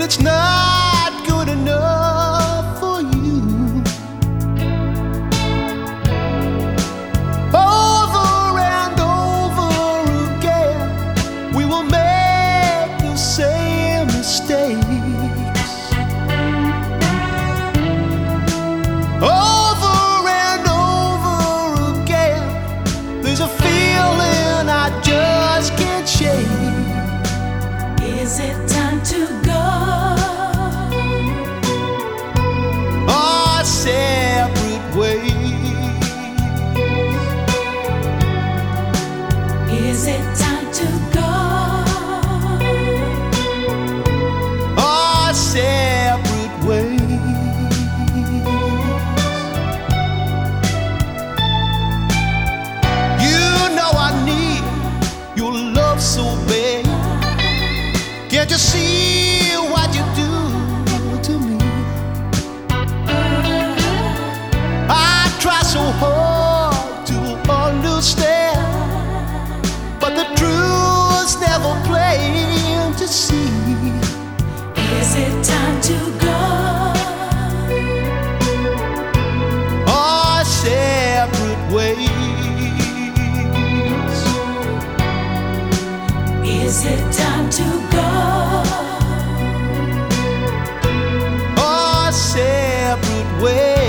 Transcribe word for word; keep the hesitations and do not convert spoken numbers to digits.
it's not good enough for you. Over and over again, we will make the same mistakes. Over and over again, there's a feeling I just can't shake. Is it time to go? Our separate ways. Is it time to go? Our separate ways. You know I need your love so bad. Can't you see what you do to me? I try so hard to understand, but the truth's never plain to see. Is it time to go? Our separate ways. Is it time to go? Our separate ways.